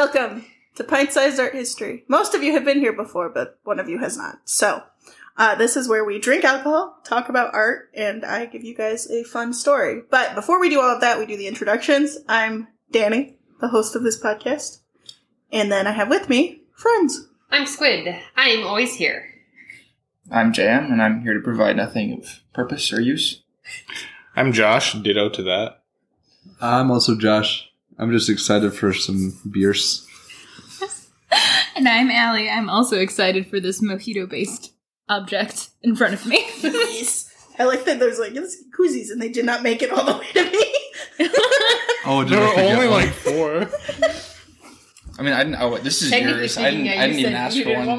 Welcome to Pint-Sized Art History. Most of you have been here before, but one of you has not. So, this is where we drink alcohol, talk about art, and I give you guys a fun story. But before we do all of that, we do the introductions. I'm Danny, the host of this podcast. And then I have with me friends. I'm Squid. I'm always here. I'm JM, and I'm here to provide nothing of purpose or use. I'm Josh, ditto to that. I'm also Josh. I'm just excited for some beers. And I'm Allie. I'm also excited for this mojito-based object in front of me. Yes. I like that there's like, it's koozies, and they did not make it all the way to me. Oh, There were only like 4. I mean, I didn't. Oh, this is yours. I didn't even ask for one.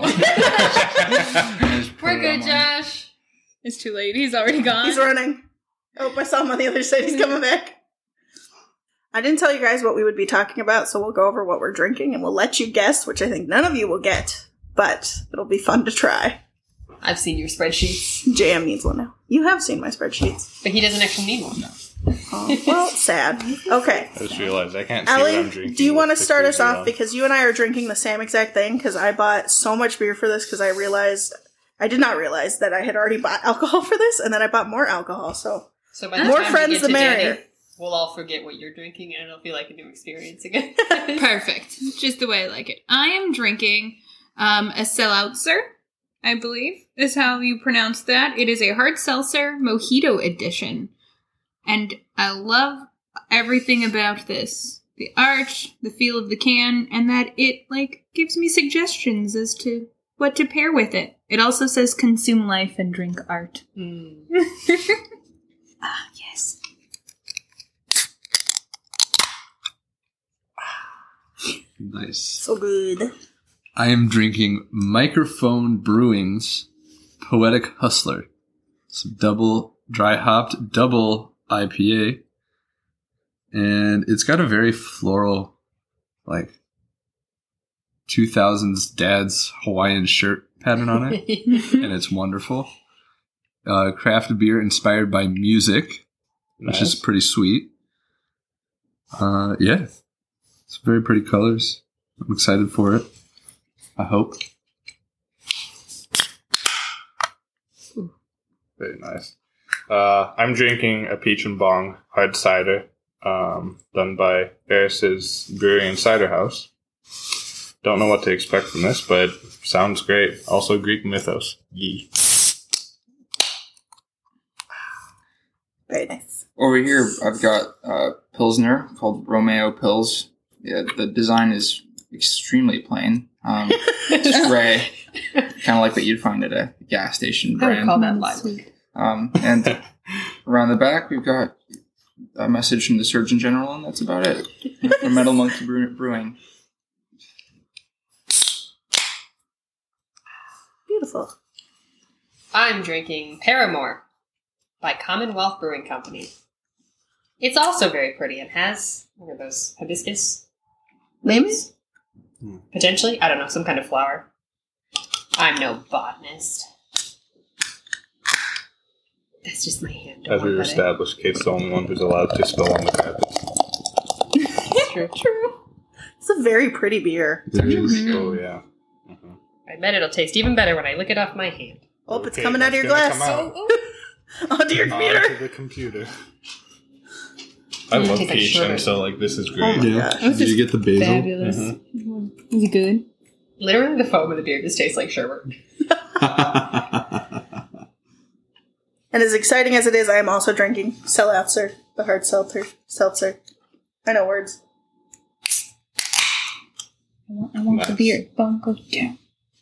We're good, Josh. It's too late. He's already gone. He's running. Oh, I saw him on the other side. He's coming back. I didn't tell you guys what we would be talking about, so we'll go over what we're drinking, and we'll let you guess, which I think none of you will get, but it'll be fun to try. I've seen your spreadsheets. JM needs one now. You have seen my spreadsheets. But he doesn't actually need one. No. Oh, well, sad. Okay. I just realized I can't see what I'm Allie, drinking. do you want to with start the us koozie off? on. Because you and I are drinking the same exact thing, because I bought so much beer for this, because I did not realize that I had already bought alcohol for this, and then I bought more alcohol, so So by the more time we friends get the to merrier. Danny, we'll all forget what you're drinking, and it'll feel like a new experience again. Perfect. Just the way I like it. I am drinking a Seltzer, I believe is how you pronounce that. It is a hard seltzer mojito edition. And I love everything about this. The art, the feel of the can, and that it, gives me suggestions as to what to pair with it. It also says consume life and drink art. Ah, yes. Nice. so good. I am drinking Microphone Brewing's Poetic Hustler. It's a double dry hopped double IPA. And it's got a very floral, 2000s dad's Hawaiian shirt pattern on it. And it's wonderful. Craft beer inspired by music, which is pretty sweet. Yeah. It's very pretty colors. I'm excited for it. I hope. Very nice. I'm drinking a Peach and Bong hard cider, done by Eris's Brewery and Cider House. Don't know what to expect from this, but sounds great. Also Greek mythos. Yee. Very nice. Over here, I've got Pilsner called Romeo Pils. Yeah, the design is extremely plain. It's gray, kind of like what you'd find at a gas station I would brand. call that lilac. And around the back, we've got a message from the Surgeon General, and that's about it. From Metal Monkey Brewing. Beautiful. I'm drinking Paramore by Commonwealth Brewing Company. It's also very pretty and has, what are those, hibiscus leaves? Potentially? I don't know, some kind of flower. I'm no botanist. That's just my hand. Don't As we worry about it. established, Kate's the only one who's allowed to spill on the carpet. True. It's a very pretty beer. It is. Oh, yeah. Mhm. I bet it'll taste even better when I lick it off my hand. Oh, it's Okay, coming out of your that's glass. gonna come out. Onto your computer. Onto the computer. I Mm, love tastes like peach, sherbet. and so this is Oh great. my Yeah. gosh. Did you get the basil? Fabulous. Is it good? Literally, the foam of the beer just tastes like sherbet. And as exciting as it is, I am also drinking Seltzer, the hard seltzer. I know words. I want the Nice. beer. Bunko down.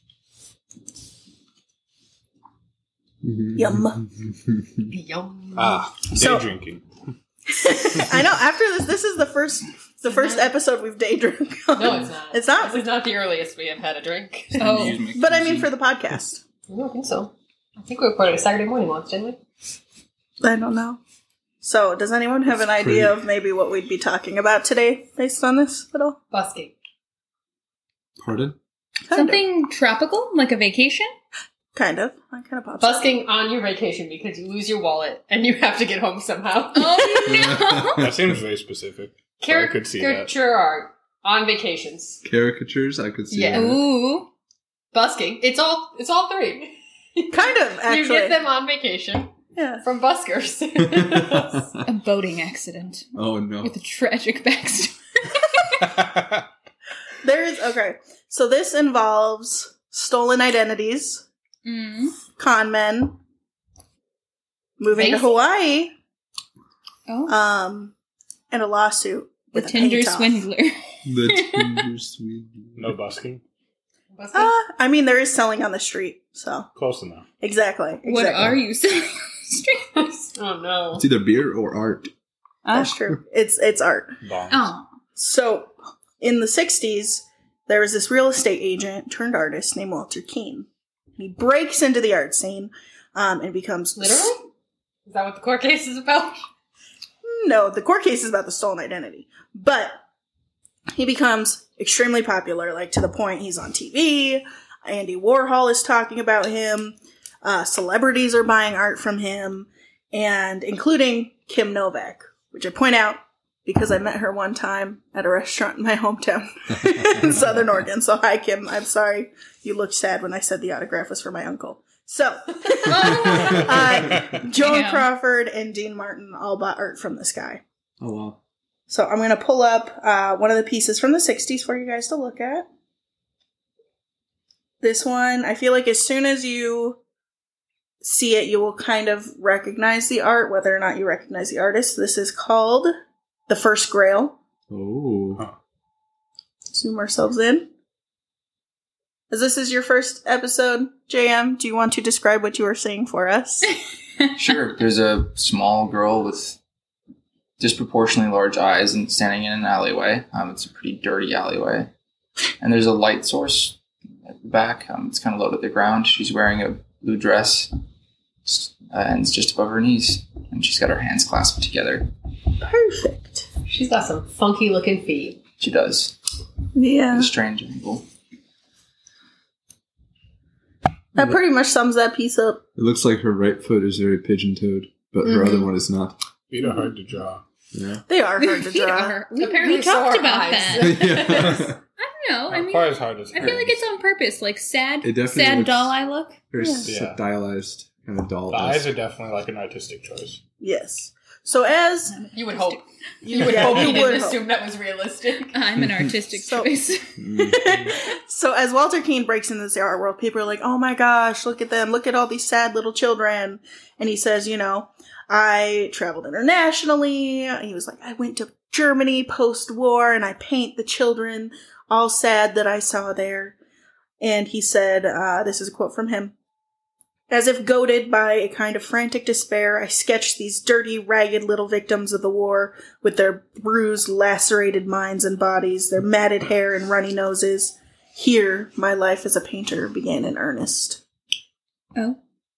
Yum. Yum. Day So- drinking. I know. After this is the first episode we've day drunk on. No, it's not. It's not? This is not the earliest we have had a drink. Oh. Use my But I mean cuisine. for the podcast. I don't think so. I think we recorded a Saturday morning once, didn't we? I don't know. So, does anyone have an idea of maybe what we'd be talking about today based on this at all? Busking. Pardon? Something tropical, like a vacation? Kind of. I kind of pops up. Busking on your vacation because you lose your wallet and you have to get home somehow. Oh, no! That seems very specific. I could see that. Caricature art. On vacations. Caricatures, I could see. Yeah. that. Ooh. Busking. It's all three. Kind of, actually. You get them on vacation Yeah. from buskers. A boating accident Oh no. with a tragic backstory. Okay. So this involves stolen identities, con men, moving to Based- Hawaii, Oh. and a lawsuit The with a Tinder paint-off. swindler. The Tinder sweet. No busking. Busking? I mean, there is selling on the street, so Close enough. exactly. What are you selling on the street? Oh no. It's either beer or art. That's true. It's art. Bongs. Oh. So in the 60s, there was this real estate agent turned artist named Walter Keane. He breaks into the art scene and becomes Literally? Is that what the court case is about? No, the court case is about the stolen identity. But he becomes extremely popular, like to the point he's on TV. Andy Warhol is talking about him. Celebrities are buying art from him, and including Kim Novak, which I point out because I met her one time at a restaurant in my hometown in Southern Oregon. So hi, Kim. I'm sorry you looked sad when I said the autograph was for my uncle. So, Joan Damn. Crawford and Dean Martin all bought art from this guy. Oh wow. So I'm going to pull up one of the pieces from the 60s for you guys to look at. This one, I feel like as soon as you see it, you will kind of recognize the art, whether or not you recognize the artist. This is called The First Grail. Oh. Zoom ourselves in. As this is your first episode, JM, do you want to describe what you were saying for us? Sure. There's a small girl with disproportionately large eyes and standing in an alleyway. It's a pretty dirty alleyway. And there's a light source at the back. It's kind of low to the ground. She's wearing a blue dress and it's just above her knees. And she's got her hands clasped together. Perfect. She's got some funky looking feet. She does. Yeah. A strange angle. That pretty much sums that piece up. It looks like her right foot is very pigeon-toed, but her other one is not. Feet are hard to draw. Yeah. They are hard to We draw. are. We Apparently so talked are about eyes. that. Yeah. I don't know. I Not mean, quite as hard as I feel like it's on purpose. Like sad, It definitely sad looks- doll eye look. Very Yeah. stylized kind of doll. The eyes are definitely like an artistic choice. Yes. So as You would hope. you, You would yeah, hope you he didn't would hope. assume that was realistic. I'm an artistic So- choice. So as Walter Keane breaks into this art world, people are like, "Oh my gosh, look at them! Look at all these sad little children." And he says, "You know, I traveled internationally." He was like, "I went to Germany post-war, and I paint the children all sad that I saw there." And he said, "This is a quote from him." As if goaded by a kind of frantic despair, I sketched these dirty, ragged little victims of the war with their bruised, lacerated minds and bodies, their matted hair and runny noses. Here, my life as a painter began in earnest. Oh.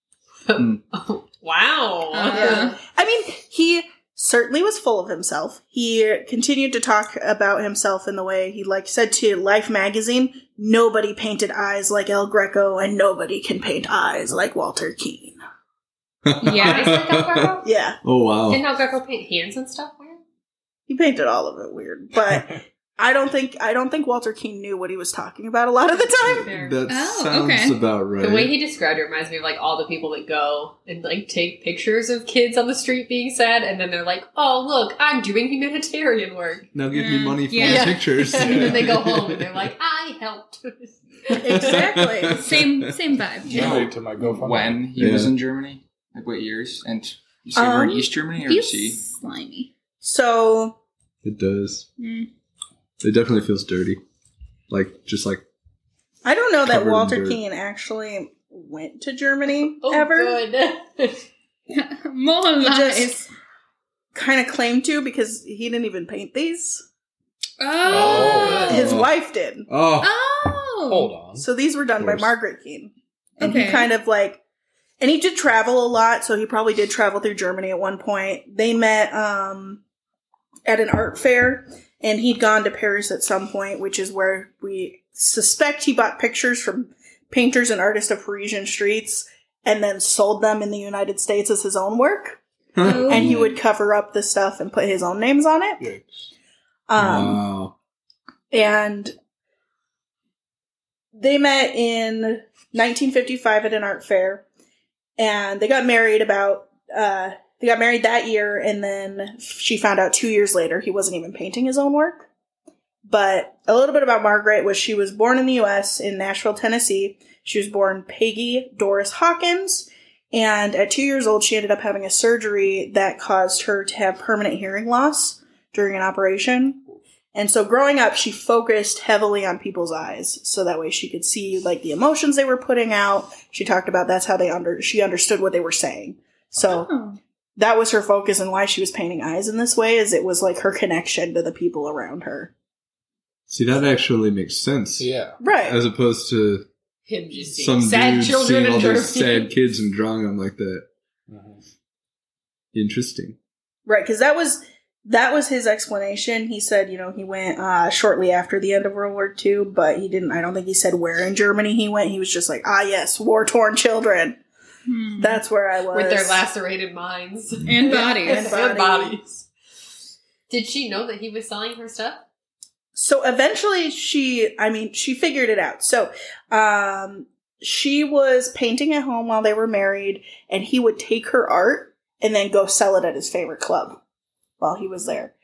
Wow. I mean, he certainly was full of himself. He continued to talk about himself in the way he said to Life magazine, "Nobody painted eyes like El Greco, and nobody can paint eyes like Walter Keane." Yeah. Is that El Greco? Yeah, Oh wow. Didn't El Greco paint hands and stuff weird? he painted all of it weird, but I don't think Walter Keane knew what he was talking about a lot of the time. Fair. That Oh, sounds okay. about right. The way he described it reminds me of like all the people that go and like take pictures of kids on the street being sad, and then they're like, "Oh, look, I'm doing humanitarian work," Now give me money for Yeah. my pictures. and then they go home and they're like, "I helped." Exactly. Same vibe. Donate to my GoFundMe. When he was Yeah. in Germany? Like what years? And you say we're in East Germany or Feels C? slimy. So, It does. Mm. It definitely feels dirty. Just like I don't know that Covered in Walter dirt. Keane actually went to Germany Oh, ever. good. More He lies. just kind of claimed to because he didn't even paint these. Oh. His wife did. oh Oh. Hold on. So these were done by course. Margaret Keane. And he Okay. kind of and he did travel a lot, so he probably did travel through Germany at one point. They met at an art fair, and he'd gone to Paris at some point, which is where we suspect he bought pictures from painters and artists of Parisian streets and then sold them in the United States as his own work. Oh. And he would cover up the stuff and put his own names on it. Yikes. Um, wow. And they met in 1955 at an art fair, and they got married that year, and then she found out 2 years later he wasn't even painting his own work. But a little bit about Margaret was she was born in the U.S. in Nashville, Tennessee. She was born Peggy Doris Hawkins, and at 2 years old, she ended up having a surgery that caused her to have permanent hearing loss during an operation. And so growing up, she focused heavily on people's eyes, so that way she could see like the emotions they were putting out. She talked about that's how she understood what they were saying. So that was her focus, and why she was painting eyes in this way is it was like her connection to the people around her. See, that actually makes sense. Yeah. Right. As opposed to Him just some seeing sad dude children seeing in all Germany. these sad kids and drawing them like that. Mm-hmm. Interesting. Right, because that was his explanation. He said, he went shortly after the end of World War II, but I don't think he said where in Germany he went. He was just like, yes, war-torn children. That's where I was. With their lacerated minds. And bodies. And bodies. Did she know that he was selling her stuff? So eventually she figured it out. So, she was painting at home while they were married, and he would take her art and then go sell it at his favorite club while he was there.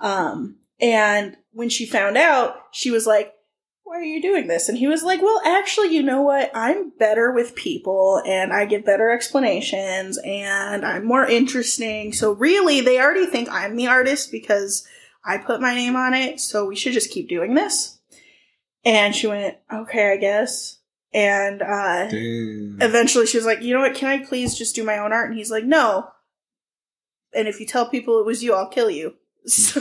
And when she found out, she was like, why are you doing this? And he was like, well, actually, you know what? I'm better with people, and I give better explanations, and I'm more interesting. So really, they already think I'm the artist because I put my name on it, so we should just keep doing this. And she went, okay, I guess. And eventually she was like, you know what, can I please just do my own art? And he's like, no. And if you tell people it was you, I'll kill you. So,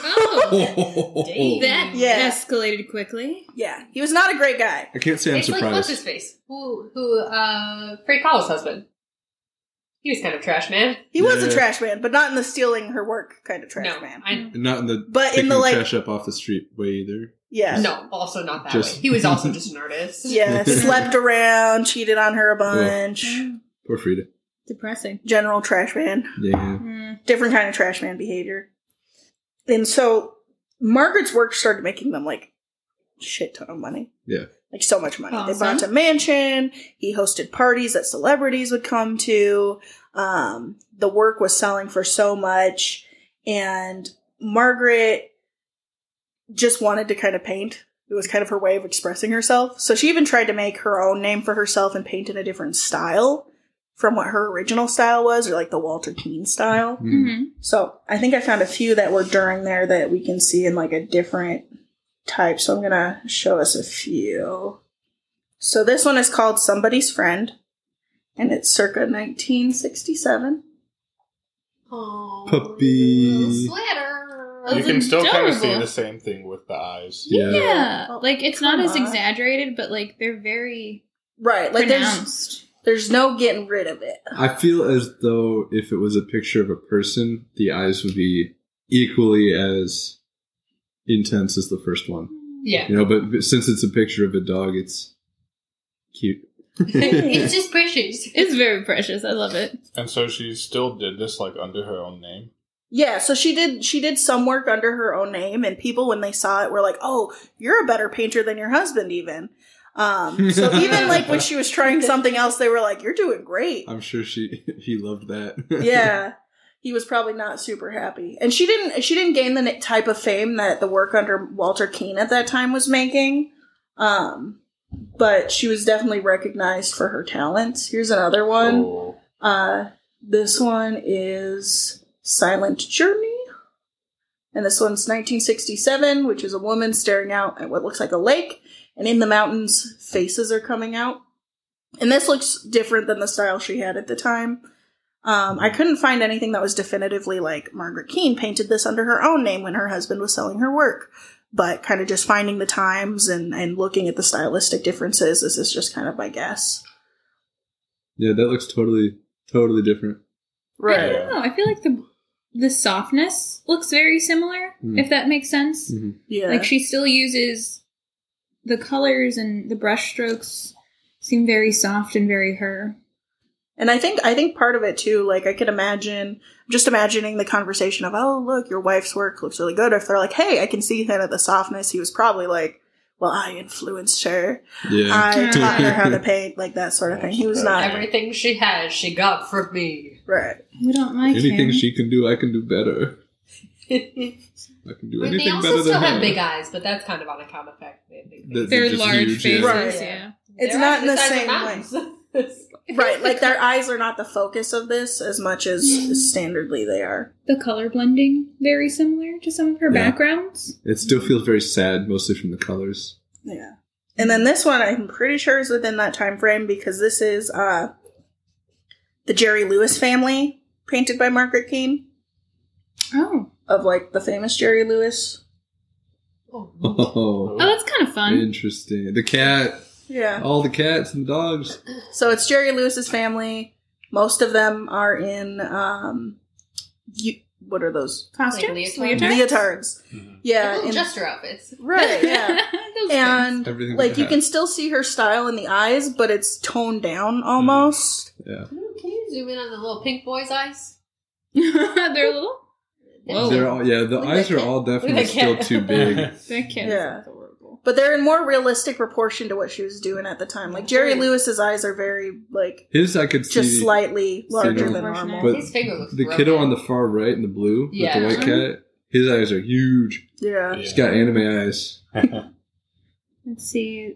That Yeah. escalated quickly. yeah, he was not a great guy. I can't say I'm It's like surprised. what's his face? Who Fred Powell's husband. He was kind of trash man. He was a Yeah. trash man, but not in the stealing her work kind of trash man. Not in the But in picking the, like- trash up off the street way either. Yeah. No, also not that Just- way. He was also just an artist. Yeah, slept around, cheated on her a bunch. Poor Frida. Depressing. General trash man. Yeah. Different kind of trash man behavior. And so Margaret's work started making them like shit ton of money. Yeah. Like so much money. They Awesome. bought a mansion. He hosted parties that celebrities would come to. The work was selling for so much. And Margaret just wanted to kind of paint. It was kind of her way of expressing herself. So she even tried to make her own name for herself and paint in a different style from what her original style was, or like the Walter Keane style. Mm-hmm. So I think I found a few that were during there that we can see in like a different type. So I'm going to show us a few. So this one is called Somebody's Friend, and it's circa 1967. Oh, Puppy. sweater. You can still kind of see adorable. the same thing with the eyes. Yeah. Oh, Like, it's not come as on. exaggerated, but, like, they're very Right. Like pronounced. there's no getting rid of it. I feel as though if it was a picture of a person, the eyes would be equally as intense as the first one. Yeah. You know, but since it's a picture of a dog, it's cute. It's just precious. It's very precious. I love it. And so she still did this like under her own name. Yeah, so she did some work under her own name, and people when they saw it were like, "Oh, you're a better painter than your husband even." So even like when she was trying something else, they were like, "You're doing great." I'm sure he loved that. Yeah, he was probably not super happy, and she didn't gain the type of fame that the work under Walter Keane at that time was making. But she was definitely recognized for her talents. Here's another one. Oh. This one is Silent Journey. And this one's 1967, which is a woman staring out at what looks like a lake. And in the mountains, faces are coming out. And this looks different than the style she had at the time. I couldn't find anything that was definitively like Margaret Keane painted this under her own name when her husband was selling her work. But kind of just finding the times and looking at the stylistic differences, this is just kind of my guess. Yeah, that looks totally different. I don't know. I feel like the softness looks very similar, if that makes sense. Mhm. Yeah. Like, she still uses the colors, and the brush strokes seem very soft and very her. And I think part of it too, like I could imagine, just imagining the conversation of, oh, look, your wife's work looks really good. If they're like, hey, I can see kind of the softness. He was probably like, well, I influenced her. Yeah. I taught her how to paint, like that sort of thing. He was not Everything she has, she got from me. right. We don't like Anything him. she can do, I can do better. They I can do anything also better still than have her. big eyes, but that's kind of on account of the fact that They're They're just large huge, faces, yeah. Right. yeah. It's They're not in the size of same way. mountains. Right, like their eyes are not the focus of this as much as standardly they are. The color blending very similar to some of her Yeah. backgrounds. It still feels very sad, mostly from the colors. Yeah. And then this one I'm pretty sure is within that time frame because this is the Jerry Lewis family, painted by Margaret Keane, Oh. of like the famous Jerry Lewis. Oh, Oh, that's kind of fun. interesting. The cat, Yeah. all the cats and dogs. So it's Jerry Lewis's family. Most of them are in what are those? Costumes? Like Leotards. Yeah. Little in- jester outfits. right, yeah. Those And Everything like they you can have. still see her style in the eyes, but it's toned down almost. Yeah. Can you zoom in on the little pink boy's eyes? things. They're little. Whoa. They're all, yeah, the Look at eyes that are cat. all Look at definitely that still cat. too big. That kid Yeah. is adorable. But they're in more realistic proportion to what she was doing at the time. Like Jerry Lewis's eyes are very like His, I could just see slightly larger than Proportionate. normal. But His finger looks the broken. kiddo on the far right in the blue Yeah. with the white cat. His eyes are huge. Yeah. He's got anime eyes. Let's see.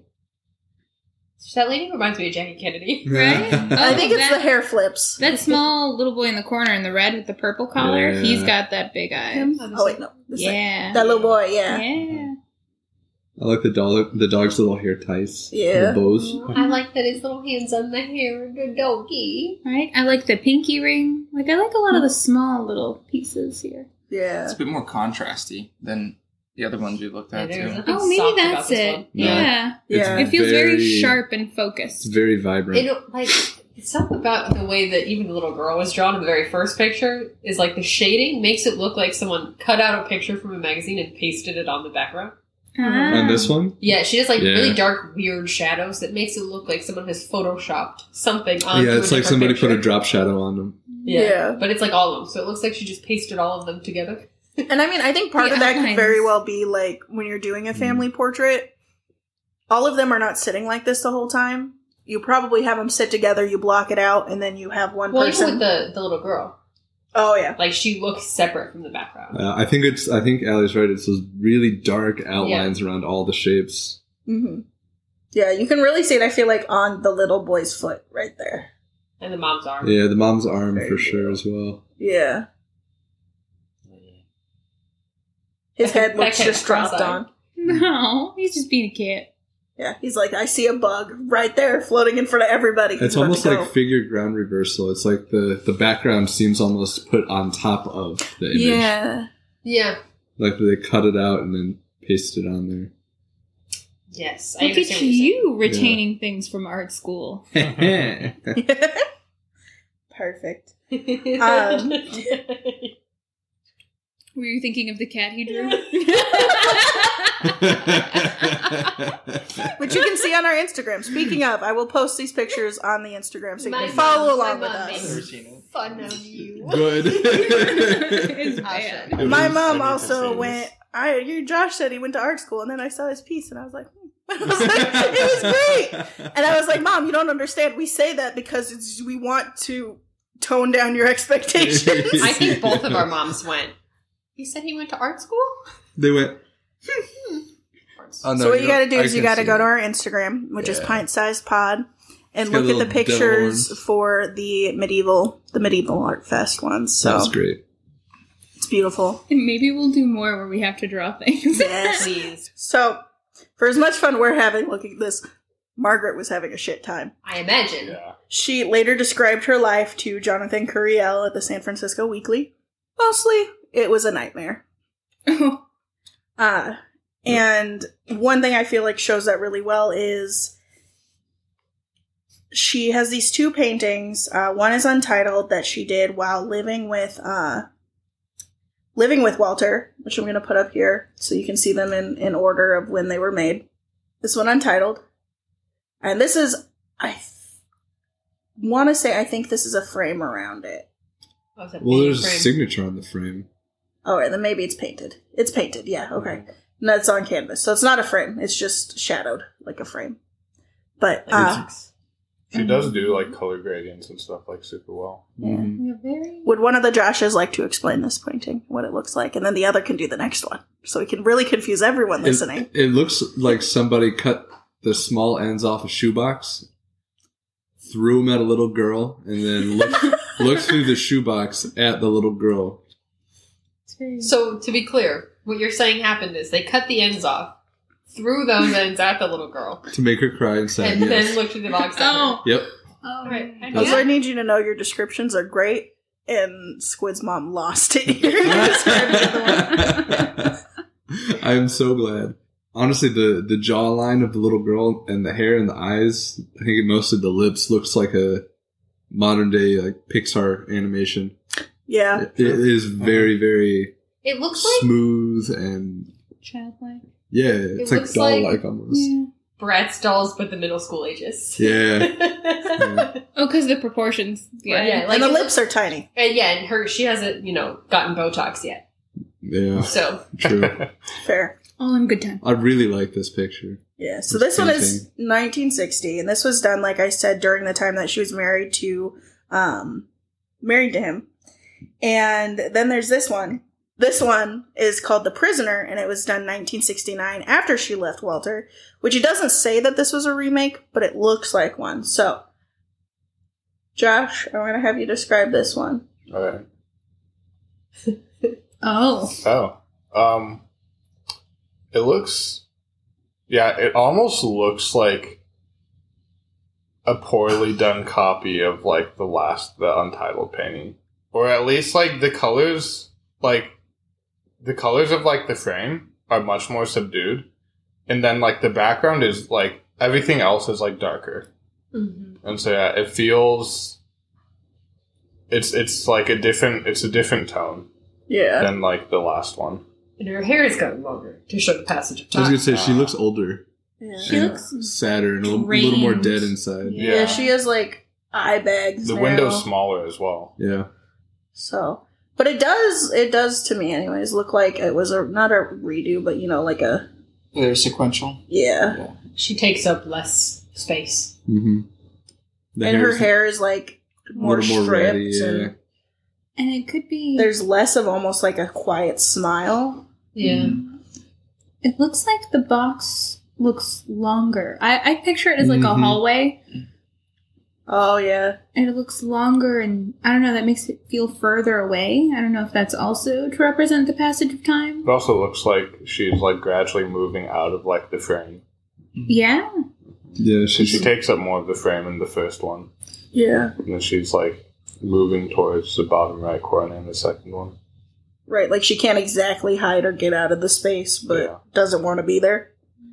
That lady reminds me of Jackie Kennedy. Right? I think it's that, the hair flips. That small little boy in the corner in the red with the purple collar, Yeah. he's got that big eye. Him? Oh wait, no. This thing. Yeah. That little boy, yeah. Yeah. I like the dog's little hair ties. Yeah. The bows. I like that his little hands on the hair of the doggy. Right? I like the pinky ring. Like, I like a lot of the small little pieces here. Yeah. It's a bit more contrasty than the other ones we looked at, Yeah, there's too. nothing Oh, maybe soft about that's this it. one. Yeah. Yeah. It feels very, Very- sharp and It's focused. very vibrant. It, like, it's something about the way that even the little girl was drawn in the very first picture is like the shading makes it look like someone cut out a picture from a magazine and pasted it on the background. Ah. On this one? Yeah, she has like Yeah. really dark, weird shadows that makes it look like someone has photoshopped something on. Yeah, it's like somebody put a drop shadow on them. Yeah. But it's like all of them, so it looks like she just pasted all of them together. And I mean, I think part The of that could outlines. very well be like when you're doing a family portrait, all of them are not sitting like this the whole time. You probably have them sit together, you block it out, and then you have one Well, even person. with the little girl, Oh yeah. like she looks separate from the background. I think Allie's right. It's those really dark outlines around all the shapes. hmm Yeah, you can really see it, I feel like, on the little boy's foot right there. And the mom's arm. Yeah, the mom's arm Very for sure cool. as well. Yeah. His head That looks cat just dropped cross-eyed. on. No, he's just being a kid. Yeah, he's like, I see a bug right there floating in front of everybody. It's He's about almost to like go. figure ground reversal. It's like the background seems almost put on top of the image. Yeah. Yeah. Like they cut it out and then pasted it on there. Yes. I Look understand at what you're saying. you retaining things from art school. Perfect. Were you thinking of the cat he drew? Which you can see on our Instagram. Speaking of, I will post these pictures on the Instagram so you My can follow mom- along my with mom us. Never seen it. Fun of you. Good. It's I'll bad. show you. My I mom need to also see went. this. Josh said he went to art school, and then I saw his piece, and I was like, I was like, it was great. And I was like, Mom, you don't understand. We say that because we want to tone down your expectations. I think both of our moms went. He said he went to art school? They went. Oh, no, So what you got to do I is you can got to see go it. to our Instagram, which is Yeah. Pint Sized Pod, and It's got look at the little devil pictures horns. for the medieval Art Fest ones. So That's great. it's beautiful. And maybe we'll do more where we have to draw things. Yes. Please. So for as much fun we're having looking at this, Margaret was having a shit time. I imagine. Yeah. She later described her life to Jonathan Curiel at the San Francisco Weekly. Mostly, it was a nightmare. And one thing I feel like shows that really well is she has these two paintings. One is untitled that she did while living with Walter, which I'm going to put up here so you can see them in order of when they were made. This one untitled. And this is, I want to say, I think this is a frame around it. Oh, it's a Well, big there's a frame. signature on the frame. All right, then maybe it's painted. It's painted, yeah, okay. And that's on canvas. So it's not a frame. It's just shadowed like a frame. But, She does do like color gradients and stuff like super well. Mhm. You're very. would one of the Joshes like to explain this painting, what it looks like? And then the other can do the next one. So we can really confuse everyone listening. It looks like somebody cut the small ends off a shoebox, threw them at a little girl, and then looked through the shoebox at the little girl. So, to be clear, what you're saying happened is they cut the ends off, threw those ends at the little girl, To make her cry inside, and yes. then looked through the box at her. Oh. Yep. Oh. Right. Also, I need you to know your descriptions are great, and Squid's mom lost it. You're gonna describe the other one. I'm so glad. Honestly, the jawline of the little girl and the hair and the eyes, I think mostly the lips, looks like a modern day like Pixar animation. Yeah. It is very, very It looks like smooth and Childlike. yeah, it's like looks like- doll-like almost. Yeah. Bratz dolls, but the middle school ages. Yeah. Oh, because the proportions. Yeah. Yeah, like And the it lips are tiny. And yeah, and she hasn't, gotten Botox yet. Yeah, So, true. Fair. All in good time. I really like this picture. Yeah, so This this one is painting. 1960, and this was done, like I said, during the time that she was married to him. And then there's this one. This one is called The Prisoner, and it was done 1969 after she left Walter, which it doesn't say that this was a remake, but it looks like one. So, Josh, I want to have you describe this one. All right. Oh. It looks, it almost looks like a poorly done copy of like the Untitled painting, or at least like the colors of like the frame are much more subdued, and then like the background is like everything else is like darker, and so yeah, it feels it's like a different tone Yeah. than like the last one. and her hair is gotten longer to show the passage of I was time. gonna say she looks older, Yeah. She and looks sadder, and a little more drained. dead inside. Yeah, Yeah. she has like eye bags. The now. window's smaller as well. Yeah, So, but it does to me anyways look like it was not a redo, but like a, They're sequential. yeah. She takes up less space. mm-hmm. And her hair is like more stripped, ratty, yeah. and And it could be. there's less of almost like a quiet smile. Yeah. It looks like the box looks longer. I picture it as like a Mhm. hallway, Oh yeah, and it looks longer, and I don't know, that makes it feel further away. I don't know if that's also to represent the passage of time. It also looks like she's like gradually moving out of like the frame. Yeah. Yeah, She she's takes up more of the frame in the first one, yeah, and then she's like moving towards the bottom right corner in the second one. right. Like she can't exactly hide or get out of the space, but Yeah. doesn't want to be there.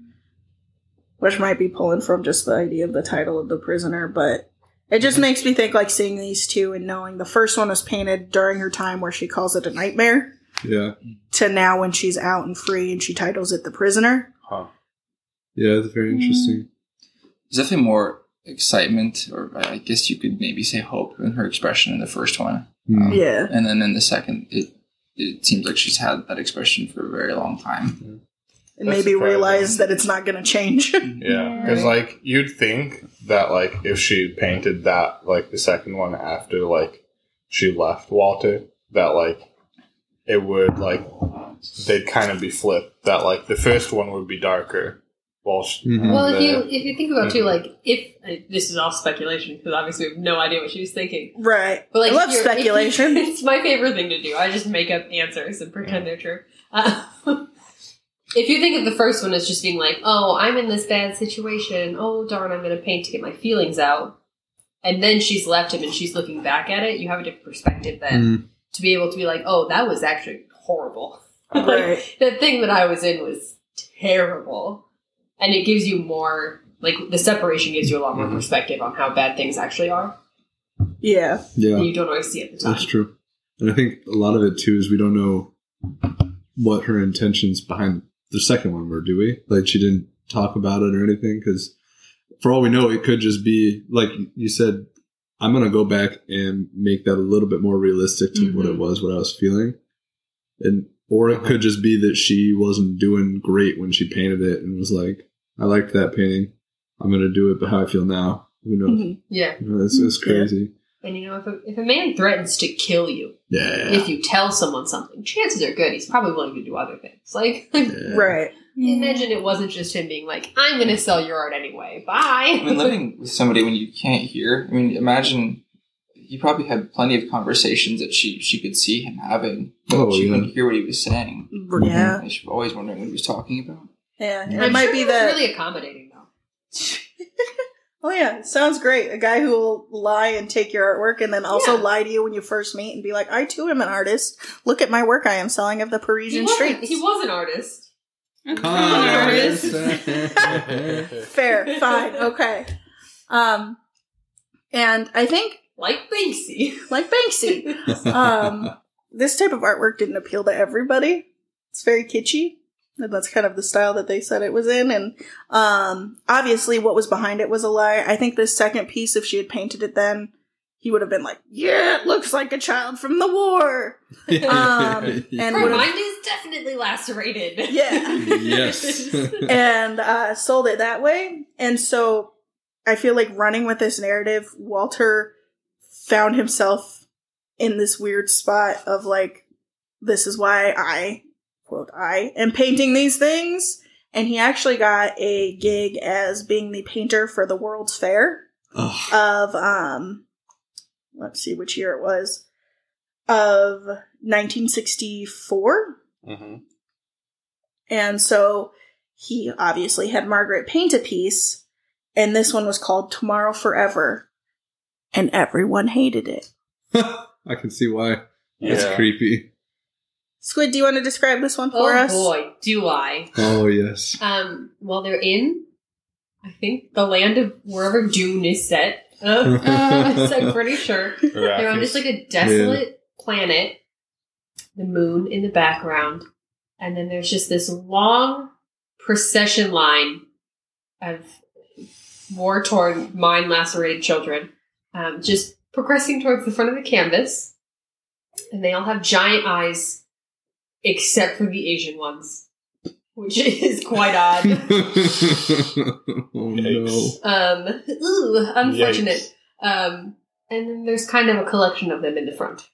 Which might be pulling from just the idea of the title of The Prisoner, but it just makes me think like seeing these two and knowing the first one was painted during her time where she calls it a nightmare, yeah, to now when she's out and free and she titles it The Prisoner. Huh. yeah. That's very interesting. There's definitely more excitement, or I guess you could maybe say hope, in her expression in the first one. Mm. Yeah. And then in the second, it seems like she's had that expression for a very long time. And That's maybe surprising. realize that it's not going to change. Yeah, because like you'd think that like if she painted that like the second one after like she left Walter, that like it would like they'd kind of be flipped. That like the first one would be darker. While Mhm. Well, if you think about too, like this is all speculation because obviously we have no idea what she was thinking. Right. But like, I love if you're- speculation. It's my favorite thing to do. I just make up answers and pretend they're true. If you think of the first one as just being like, oh, I'm in this bad situation. Oh, darn, I'm going to paint to get my feelings out. And then she's left him and she's looking back at it. You have a different perspective then to be able to be like, oh, that was actually horrible. Like, Right. the thing that I was in was terrible. And it gives you more, like, the separation gives you a lot more perspective on how bad things actually are. Yeah. Yeah, That you don't always see at the time. that's true. And I think a lot of it too is we don't know what her intentions behind the second one were, do we? Like she didn't talk about it or anything, because for all we know, it could just be like you said, I'm going to go back and make that a little bit more realistic to what it was, what I was feeling. And Or it could just be that she wasn't doing great when she painted it and was like, I liked that painting. I'm going to do it, but how I feel now, who knows? Mhm. Yeah. You know, it's crazy. And if a man threatens to kill you Yeah. if you tell someone something, chances are good he's probably willing to do other things. Like, Yeah. Right. imagine it wasn't just him being like, I'm going to sell your art anyway. Bye. I mean, living with somebody when you can't hear. I mean, imagine he probably had plenty of conversations that she could see him having, but Oh, she yeah. couldn't hear what he was saying. Yeah. And she was always wondering what he was talking about. Yeah. And I'm it might sure be he was that. really accommodating, though. Oh yeah, sounds great. A guy who will lie and take your artwork and then also Yeah. lie to you when you first meet and be like, I too am an artist. Look at my work I am selling of the Parisian streets. He was an artist. Con artist. Fair, fine, okay. And I think, Like Banksy. like Banksy, this type of artwork didn't appeal to everybody. It's very kitschy. And that's kind of the style that they said it was in. And obviously what was behind it was a lie. I think this second piece, if she had painted it then, he would have been like, yeah, it looks like a child from the war. And Her would have, mind is definitely lacerated. yeah. Yes. And sold it that way. And so I feel like running with this narrative, Walter found himself in this weird spot of like, this is why I, quote, I am painting these things. And he actually got a gig as being the painter for the World's Fair of, let's see which year it was, of 1964. Mm-hmm. And so he obviously had Margaret paint a piece, and this one was called Tomorrow Forever, and everyone hated it. I can see why. That's Yeah. creepy. Squid, do you want to describe this one for Oh us? boy, do I. Oh, yes. Well, they're in, I think, the land of wherever Dune is set. I'm pretty sure. They're on just like a desolate planet, the moon in the background, and then there's just this long procession line of war-torn, mind-lacerated children just progressing towards the front of the canvas, and they all have giant eyes except for the Asian ones, which is quite odd. Oh, no. Ooh, unfortunate. And then there's kind of a collection of them in the front.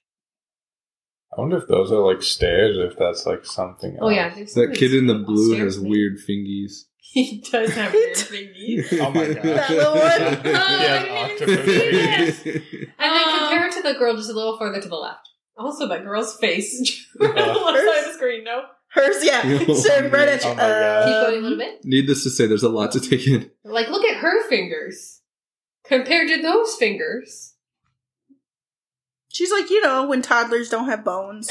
I wonder if those are like stairs or if that's like something else. Oh yeah, there's That kid in the blue upstairs, has maybe. weird fingies. He does have weird thingies. Oh my god. That little one? I Yeah, didn't even see octopus. this. And then compare it to the girl just a little further to the left. Also, that girl's face. On the left side of the screen, no? Hers, yeah. Staring right at you. Oh my God. Keep going a little bit. Needless to say, there's a lot to take in. Like, look at her fingers. Compared to those fingers. She's like, you know, when toddlers don't have bones.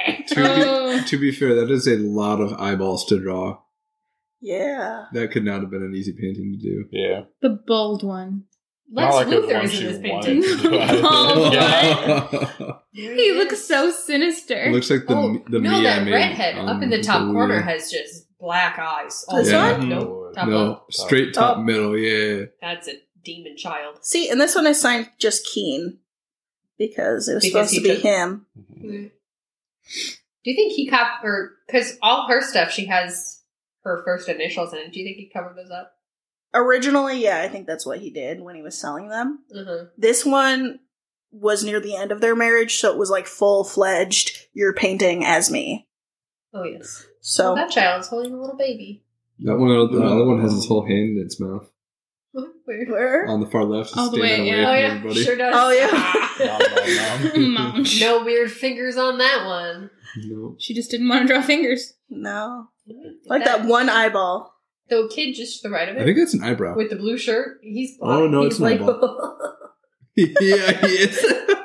To be fair, that is a lot of eyeballs to draw. Yeah. That could not have been an easy painting to do. Yeah. The bold one. Lex Not like it Luthor once is in this you painting. wanted to do it. Oh, Yeah. He looks so sinister. Looks like the no, me I that made redhead on up in the top Blue. corner has just black eyes. This Yeah. one? Nope. Top No, left. straight top Oh. middle, yeah. That's a demon child. See, and this one I signed just Keen. Because it was Because supposed to he be took- him. Do you think he because all her stuff, she has her first initials in it. Do you think he covered those up? Originally, yeah, I think that's what he did when he was selling them. Mm-hmm. This one was near the end of their marriage, so it was like full-fledged, you're painting as me. Oh, yes. So, That child's holding a little baby. That one, the other one has his whole hand in its mouth. Weird. where? On the far left, it's All the standing way, away yeah. Oh, from yeah. everybody. Sure does. Oh, yeah. Nom, nom, nom. Munch. No weird fingers on that one. No. She just didn't want to draw fingers. No. Like that one eyeball. The kid just to the right of I it think that's an eyebrow. with the blue shirt. He's blind. Oh, no, He's it's an eyeball. Yeah, he is.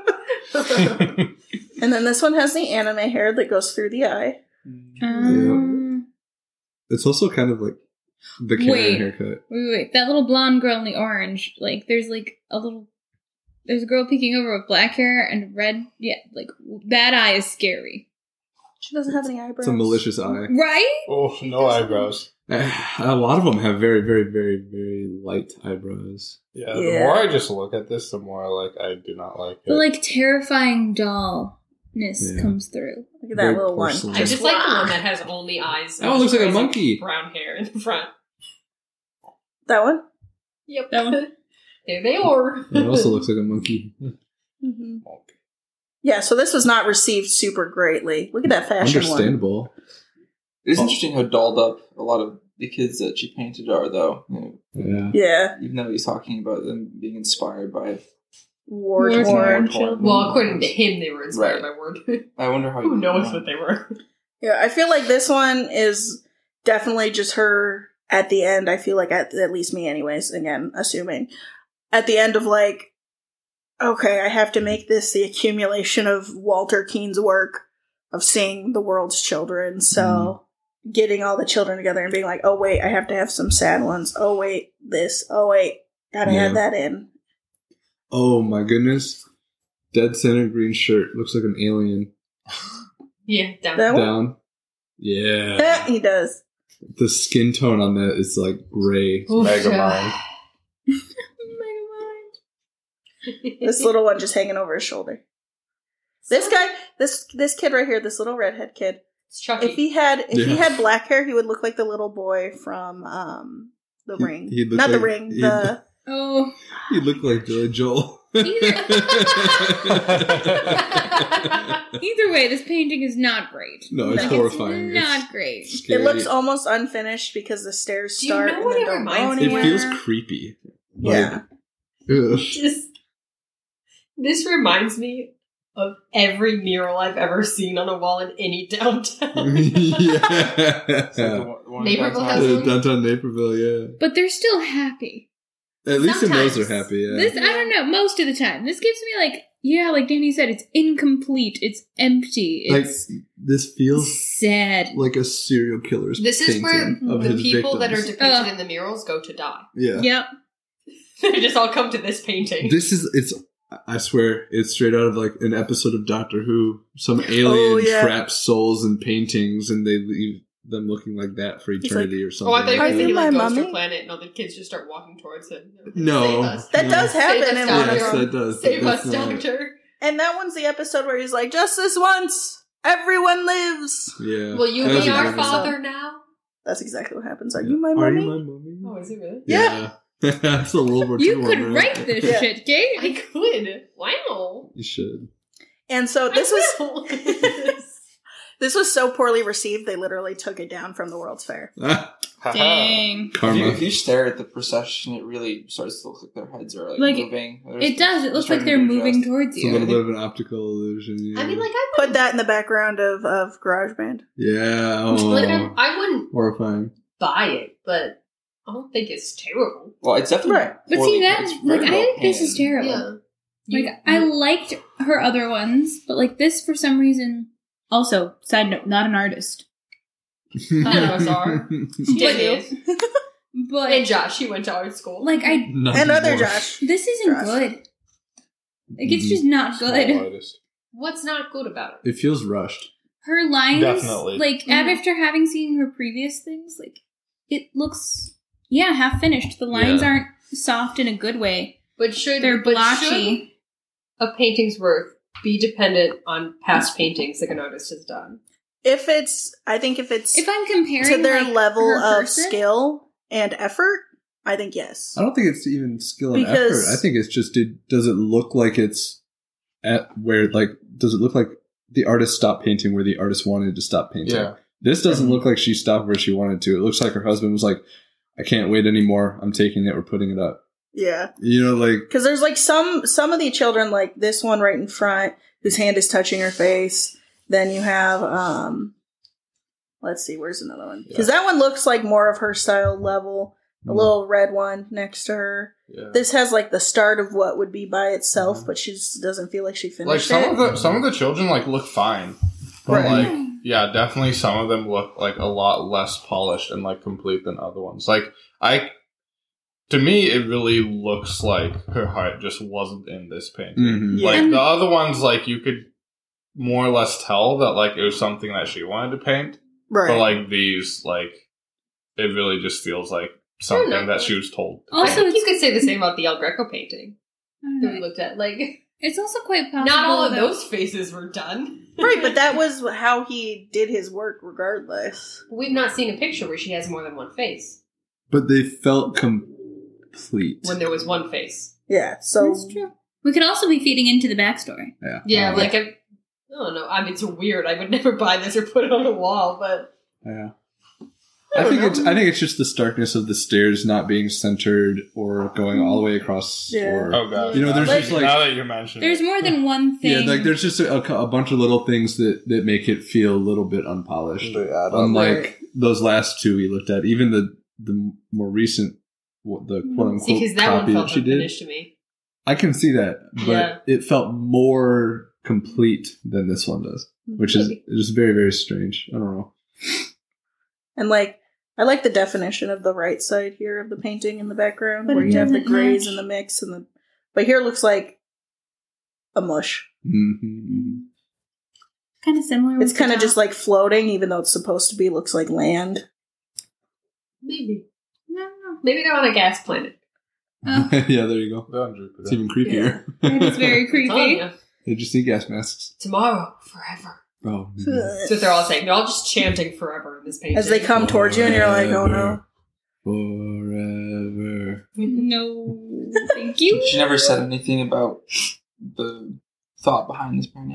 And then this one has the anime hair that goes through the eye. It's also kind of like the Karen Wait. haircut. Wait. That little blonde girl in the orange. Like, there's a girl peeking over with black hair and red. Yeah, like, that eye is scary. She doesn't have any eyebrows. It's a malicious eye. Right? Oh, no eyebrows. A lot of them have very, very, very, very light eyebrows. Yeah, the Yeah. more I just look at this, the more like I do not like it. The, like, terrifying doll. Yeah. comes through. Look at that Very little one. porcelain. I just like the one that has only eyes. That one looks like a crazy monkey. Brown hair in the front. That one? Yep. That one? There they are. It also looks like a monkey. Mm-hmm. Yeah, so this was not received super greatly. Look at that fashion one. Understandable. It is interesting how dolled up a lot of the kids that she painted are, though. You know, Yeah. Yeah. even though he's talking about them being inspired by. War-torn War-torn children. Well, according to him, they were inspired Right. by Word. I wonder how. Who knows what they were? Yeah, I feel like this one is definitely just her at the end. I feel like, at least me anyways, again, assuming. At the end of like, okay, I have to make this the accumulation of Walter Keane's work of seeing the world's children. So getting all the children together and being like, oh wait, I have to have some sad ones. Oh wait, this. Oh wait, gotta Yeah. add that in. Oh my goodness. Dead center green shirt. Looks like an alien. Yeah, down. That one? Down. Yeah. He does. The skin tone on that is like gray. Megamind. This little one just hanging over his shoulder. This guy, this kid right here, this little redhead kid. It's Chucky. If he had Yeah. black hair, he would look like the little boy from The Ring. he'd look Not The like- Ring. he'd- The Oh. He looked like Billy Joel. Either way, this painting is not great. No, it's Like, Horrifying. It's not great. Scary. it looks almost unfinished because the stairs Do you start know and what then it don't reminds go me It of? anywhere. feels creepy. Yeah. Ugh. This reminds me of every mural I've ever seen on a wall in any downtown. Yeah. Naperville has one? Downtown Naperville, yeah. But they're still happy. At least in those Sometimes. are happy, yeah. This, I don't know, most of the time. This gives me like, yeah, like Danny said, it's incomplete, it's empty, Like, it's this feels sad. like a serial killer's This is where painting of the his people that are victims. depicted in the murals go to die. Yeah. Yep. They just all come to this painting. It's I swear, it's straight out of like an episode of Doctor Who. Some alien yeah. traps souls in paintings and they leave them looking like that for eternity or something. Oh, I thought you were Are going to you be like my Ghost mummy? or Planet, and all the kids just start walking towards him. No. Save us. That No. does happen Save us, in Doctor. one. Yes, that does. Save That's us, not- Doctor. And that one's the episode where he's like, just this once, everyone lives. Yeah. Will you That was be a our good episode. father now? That's exactly what happens. Are you my Are mummy? you my mummy? Oh, is it really? Yeah. That's a World War II You one, could man. write this Yeah. shit, Kate. I could. Wow. You should. And so this I was will. this was so poorly received, they literally took it down from the World's Fair. Ah, Dang. karma. If you stare at the procession, it really starts to look like their heads are Like, moving. It does. It looks like they're moving towards It's a little you. bit of an optical illusion. Yeah. I mean, like, I Put that in the background of GarageBand. Yeah. wouldn't, like, Oh, I wouldn't horrifying. buy it, but I don't think it's terrible. Well, it's definitely Right. But poorly- see, that, it's like, very I well think this is painted. terrible. Yeah. Like, I liked her other ones, but like this for some reason. Also, side note, not an artist. None of us are. But- is. But And Josh, he went to art school. like I, Not And other anymore. Josh. this isn't Josh. good. Like it's just not Small good. artist. What's not good about it? It feels rushed. Her lines, Definitely. like after having seen her previous things, like it looks, yeah, half finished. The lines Yeah. aren't soft in a good way. But should They're but blotchy. should a painting's worth be dependent on past paintings that an artist has done? I think if it's If I'm comparing to their like, level her of person- skill and effort, I think yes. I don't think it's even skill and Because- effort. I think it's just, does it look like it's at where, like, does it look like the artist stopped painting where the artist wanted to stop painting? Yeah. This doesn't look like she stopped where she wanted to. It looks like her husband was like, I can't wait anymore. I'm taking it. We're putting it up. Yeah. You know, like, Because there's like some of the children, like this one right in front, whose hand is touching her face. Then you have, let's see, where's another one? Because that one looks like more of her style level. A little red one next to her. yeah. This has like the start of what would be by itself, but she just doesn't feel like she Like finished some of the children like look fine, but Right. like yeah, definitely some of them look like a lot less polished and like complete than other ones. Like to me, it really looks like her heart just wasn't in this painting. Mhm. Yeah. Like And- the other ones, like you could more or less tell that like it was something that she wanted to paint, Right. but like these, like it really just feels like something that she was told. I Also, think you it's, could say the same about the El Greco painting I don't that we know. looked at. Like, It's also quite possible. Not all of that- those faces were done. Right, but that was how he did his work regardless. We've not seen a picture where she has more than one face. But they felt complete. When there was one face. Yeah, so That's true. We could also be feeding into the backstory. Yeah, like I don't know. I mean, it's weird. I would never buy this or put it on the wall, but Yeah. I think it's just the starkness of the stairs not being centered or going all the way across. Yeah. Or, Oh god. You know, there's now, just, like- now that you mention There's it. more than one thing. yeah, like there's just a bunch of little things that make it feel a little bit unpolished. They add up. Unlike Right. those last two we looked at, even the more recent, the quote unquote see, because that one copy felt that she did, unfinished to me. I can see that, but Yeah. it felt more complete than this one does, which is just very, very strange. I don't know. and like I like the definition of the right side here of the painting in the background, But where it you have the doesn't grays match. and the mix and the. But here it looks like a mush. Mm-hmm. kind of similar. It's with kind the of just top. like floating, even though it's supposed to be. Looks like land. Maybe. No. Maybe they're on a gas planet. Oh, Yeah, there you go. They're on Jupiter. It's even creepier. that is very I'm telling creepy. ya. They just need gas masks. Tomorrow, forever. Oh, That's what they're all saying. They're all just chanting forever in this painting. As they come towards you, and you're like, "Oh no!" Forever. No, thank you. She never said anything about the thought behind this painting.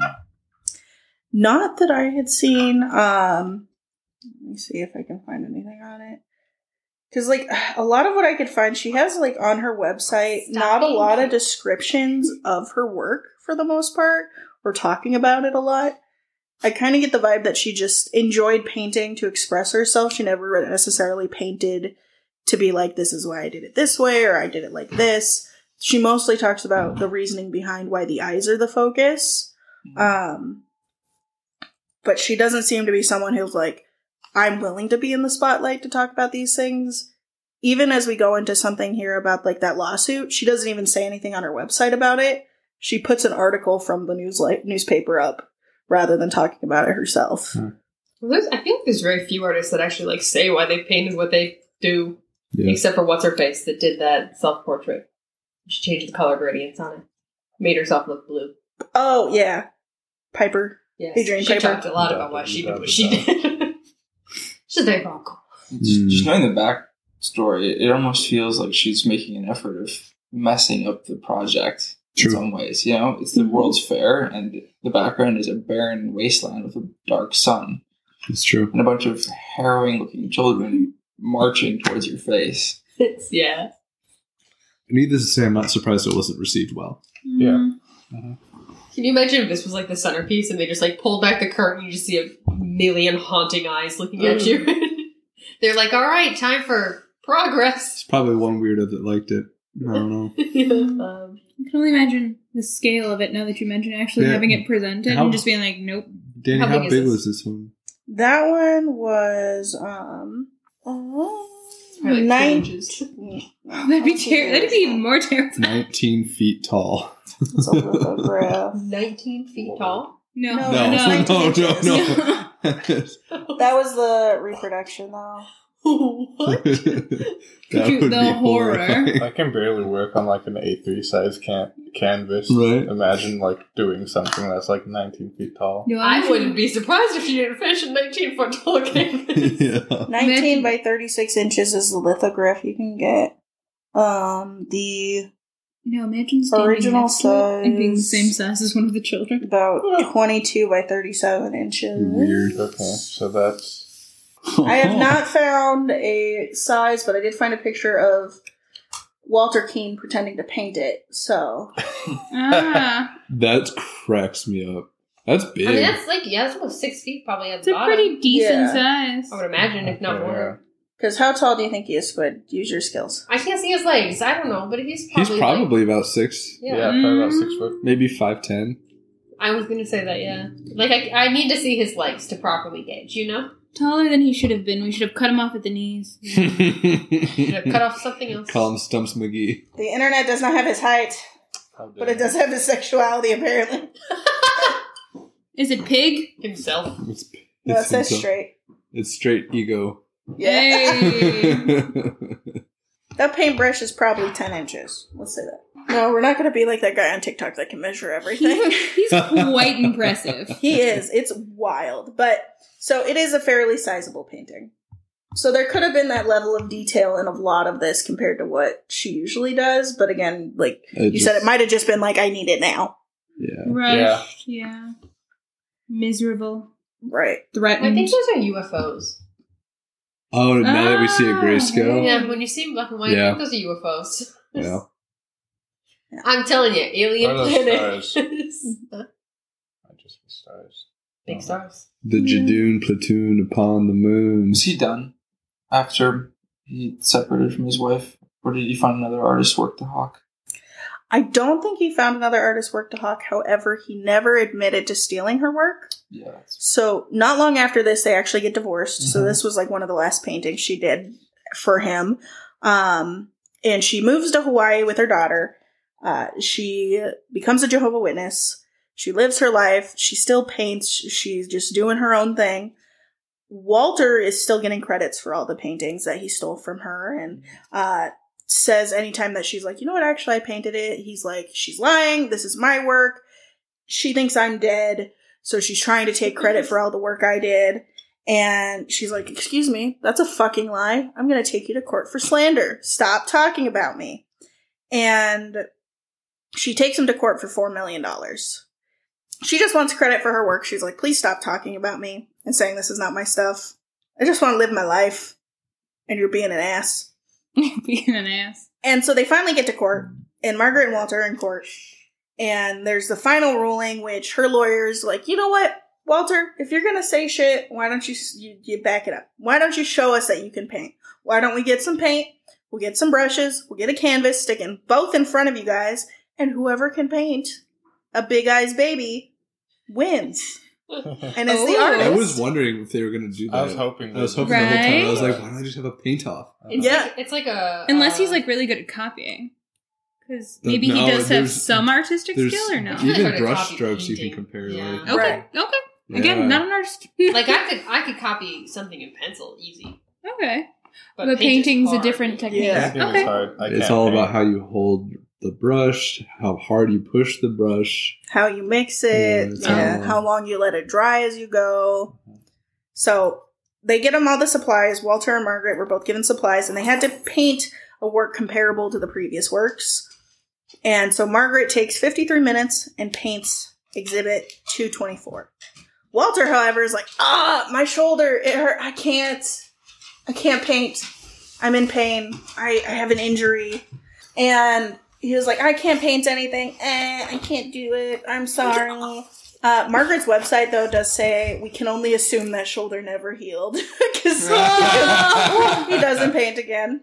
Not that I had seen. Let me see if I can find anything on it. Because, like, a lot of what I could find, she has, like, on her website, not a lot of descriptions of her work for the most part, or talking about it a lot. I kind of get the vibe that she just enjoyed painting to express herself. She never necessarily painted to be like, this is why I did it this way, or I did it like this. She mostly talks about the reasoning behind why the eyes are the focus. But she doesn't seem to be someone who's like, I'm willing to be in the spotlight to talk about these things. Even as we go into something here about like that lawsuit, she doesn't even say anything on her website about it. She puts an article from the newspaper up rather than talking about it herself. Well, I feel like there's very few artists that actually like say why they painted what they do, Yeah. except for What's Her Face that did that self-portrait. She changed the color gradients on it, made herself look blue. Oh, yeah. Piper. Yes, Adrian she Piper. talked a lot about why she did what she did. She's very vocal. Just knowing the backstory, it almost feels like she's making an effort of messing up the project True. in some ways. You know, it's the World's Fair, and the background is a barren wasteland with a dark sun It's true. and a bunch of harrowing-looking children marching towards your face. Yeah. Needless to say, I'm not surprised it wasn't received well. Yeah. Can you imagine if this was like the centerpiece and they just like pulled back the curtain and you just see a million haunting eyes looking at you? They're like, all right, time for progress. It's probably one weirdo that liked it. I don't know. I can only imagine the scale of it now that you mention actually Yeah. having it presented How- and just being like, nope. Danny, How how big big, is was this one? That one was, Probably like 2 9 inches. That'd be even more terrifying. 19 feet tall. It's a lithograph. 19 feet tall? No, No, No, it's no, 19 no, inches. no. That was the reproduction, though. What? That You- would the be horror. horrifying. I can barely work on like an A3 size canvas. Right. Imagine like doing something that's like 19 feet tall. No, I wouldn't be surprised if she didn't finish a 19-foot tall canvas. Yeah. 19 by 36 inches is the lithograph you can get. The No, imagine standing Original next to it and being the size. same size as one of the children. about 22 by 37 inches. Weird. Okay, so that's I have not found a size, but I did find a picture of Walter Keane pretending to paint it. So Ah, That cracks me up. That's big. I mean, that's like, yeah, that's almost 6 feet probably at it's the a bottom. pretty decent Yeah. size. I would imagine, if not Okay, more. because how tall do you think he is, Squid? Use your skills. I can't see his legs. I don't know, but he's He's probably. probably about 6, Like, yeah, probably about 6 foot. maybe 5'10". I was going to say that, yeah. Like, I need to see his legs to properly gauge, you know? Taller than he should have been. We should have cut him off at the knees. Should have cut off something else. Call him Stumps McGee. The internet does not have his height, How but it does have his sexuality, apparently. Is it pig? Himself. It's, No, it it's says himself. straight. It's straight ego. Yeah. Hey. That paintbrush is probably 10 inches. Let's say that. No, we're not going to be like that guy on TikTok that can measure everything. He's quite impressive. He is. It's wild. But, so it is a fairly sizable painting. So there could have been that level of detail in a lot of this compared to what she usually does. But again, like you said, it might have just been like, I need it now. Yeah. Rushed, yeah. Miserable. Right. Threatened. I think those are UFOs. Oh, now that we see a grayscale. Yeah, when you see black and white, Yeah. I think those are UFOs. Yeah. I'm telling you, alien Are those planet. I just the stars. Big stars. The Jadoon platoon upon the moon. Was he done after he separated from his wife? Or did he find another artist work to hawk? I don't think he found another artist's work to hawk. However, he never admitted to stealing her work. Yeah. So not long after this, they actually get divorced. So Mhm. this was like one of the last paintings she did for him. And she moves to Hawaii with her daughter. She becomes a Jehovah's Witness. She lives her life. She still paints. She's just doing her own thing. Walter is still getting credits for all the paintings that he stole from her, and says anytime that she's like, you know what, actually I painted it, he's like, she's lying, this is my work. She thinks I'm dead, so she's trying to take credit for all the work I did. And she's like, excuse me, that's a fucking lie. I'm going to take you to court for slander. Stop talking about me. And she takes him to court for $4 million. She just wants credit for her work. She's like, please stop talking about me and saying this is not my stuff. I just want to live my life. And you're being an ass. Being an ass. And so they finally get to court, and Margaret and Walter are in court. And there's the final ruling, which her lawyer's like, you know what, Walter, if you're going to say shit, why don't you back it up? Why don't you show us that you can paint? Why don't we get some paint? We'll get some brushes. We'll get a canvas, stick them both in front of you guys. And whoever can paint a Big Eyes baby wins. And it's the Oh. artist. I was wondering if they were going to do that. I was hoping. the whole time. I was Right? like, why don't I just have a paint off? It's like a. Unless he's like really good at copying. Because maybe he No, does have there's- some artistic There's skill or no? Good even at brush copy strokes you can painting. compare. Yeah. Like, Okay, Right. okay. yeah. Again, not an artist. Like I could copy something in pencil easy, Okay. but But paint is painting's a hard. different technique. Yeah. Painting Okay. is hard. I It's can't all paint. about how you hold the brush, how hard you push the brush. How you mix it, Yeah, how long you let it dry as you go. So they get them all the supplies. Walter and Margaret were both given supplies, and they had to paint a work comparable to the previous works. And so Margaret takes 53 minutes and paints Exhibit 224. Walter, however, is like, my shoulder, it hurt. I can't paint. I'm in pain. I have an injury. And he was like, I can't paint anything. I can't do it. I'm sorry. Margaret's website, though, does say we can only assume that shoulder never healed. Because he doesn't paint again.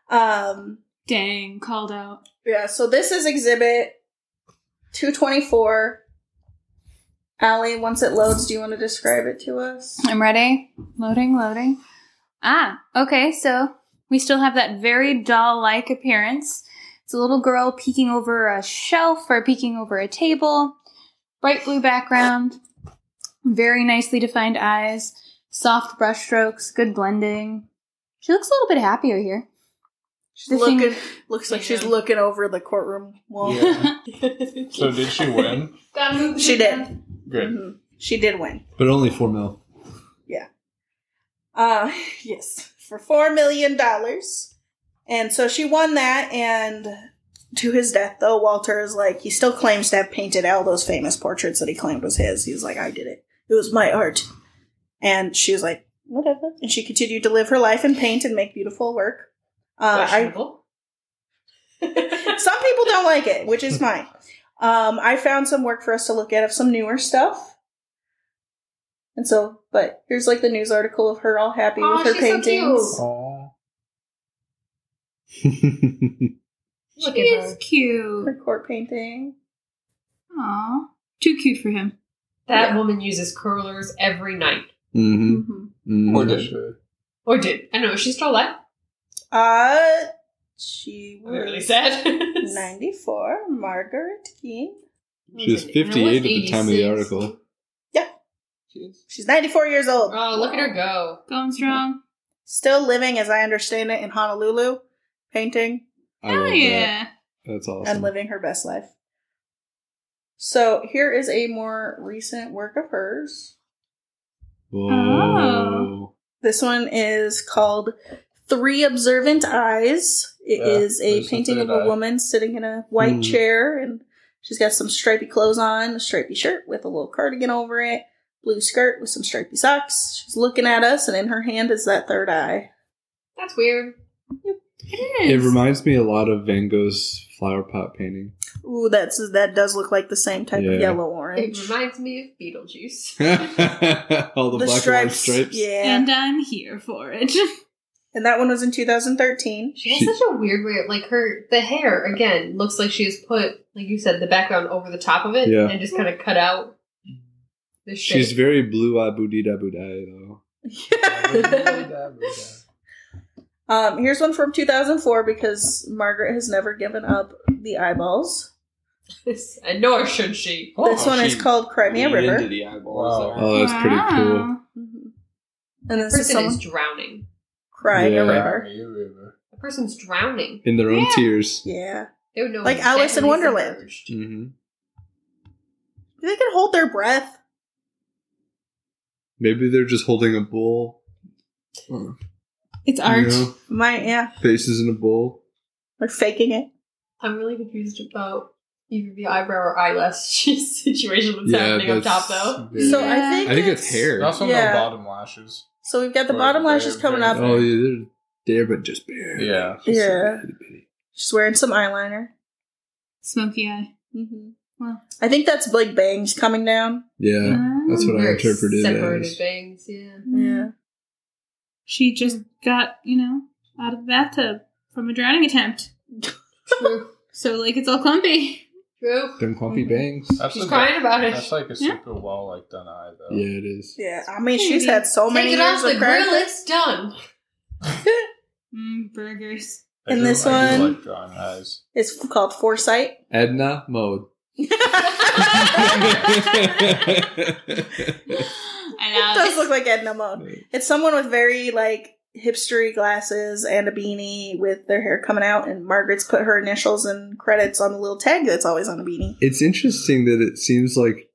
Dang, called out. Yeah, so this is Exhibit 224. Allie, once it loads, do you want to describe it to us? I'm ready. Loading. Okay, so we still have that very doll-like appearance. It's a little girl peeking over a shelf or peeking over a table. Bright blue background. Very nicely defined eyes. Soft brush strokes. Good blending. She looks a little bit happier here. She's looks like she's looking over the courtroom wall. Yeah. So did she win? She did. Good. Mhm. She did win. But only $4 million. Yes, for $4 million. And so she won that, and to his death, though, Walter is like, he still claims to have painted all those famous portraits that he claimed was his. He was like, I did it. It was my art. And she was like, whatever. And she continued to live her life and paint and make beautiful work. Questionable. Some people don't like it, which is fine. I found some work for us to look at of some newer stuff. And so, but here's like the news article of her all happy with her she's so paintings. Oh. Look She at is her. cute. Her court painting. Aw. Too cute for him. That woman uses curlers every night. Mm-hmm. Mm-hmm. Or Mm-hmm. did she? Or did. I don't know. Is she still alive? She I'm really was sad. 94. Margaret Keane. She was 58 at the time of the 86. article. She's 94 years old. Oh, look at her go. Going strong. Still living, as I understand it, in Honolulu, painting I Oh, love that. yeah. That's awesome. and living her best life. So here is a more recent work of hers. Whoa. Oh. This one is called Three Observant Eyes. It Yeah, is a there's the painting of third a eye. woman sitting in a white Hmm. chair, and she's got some stripy clothes on, a stripy shirt with a little cardigan over it, blue skirt with some stripy socks. She's looking at us, and in her hand is that third eye. That's weird. It It is. reminds me a lot of Van Gogh's flower pot painting. Ooh, that does look like the same type Yeah. of yellow It orange. reminds me of Beetlejuice. All the black and white stripes. yeah. And I'm here for it. And that one was in 2013. She has such a weird way, like the hair, again, looks like she has put, like you said, the background over the top of it Yeah. and just kind of cut out the shape. She's very blue boudida boudai though. Here's one from 2004 because Margaret has never given up the eyeballs. And nor should she. This one is called Cry Me a Leaned River. into the eyeballs Wow. there. Oh, that's pretty cool. Wow. Mhm. And The this is person someone is drowning. crying a Yeah. river. The person's drowning. In their own Yeah. tears. They Yeah. would know Like Alice in definitely Wonderland. submerged. Mm-hmm. They can hold their breath. Maybe they're just holding a bowl. It's art. You know, Yeah. faces in a bowl. They're faking it. I'm really confused about either the eyebrow or eyelash situation that's happening up top, though. very- So I think it's hair. There's also Yeah. no bottom lashes. So we've got the Or bottom very, lashes coming very up. Oh, yeah, they're there, but just bare. Yeah. Just Yeah. itty bitty. She's wearing some eyeliner. Smoky eye. Mm-hmm. Well. I think that's like bangs coming down. Yeah, that's what I Very interpreted separated as. bangs, yeah. Yeah. She just got, out of the bathtub from a drowning attempt. True. So, it's all clumpy. True. Them clumpy bangs. That's She's a- crying about it. That's like a Yeah. super well done eye, though. Yeah, it is. Yeah. I mean, she's had so Take many it years off the of grill, practice. it's done. Burgers. I And do- this I do one- like drawing eyes. It's called Foresight. Edna mode. It I does love look like Edna Mode. It's someone with very hipstery glasses and a beanie with their hair coming out, and Margaret's put her initials and credits on the little tag that's always on the beanie. It's interesting that it seems like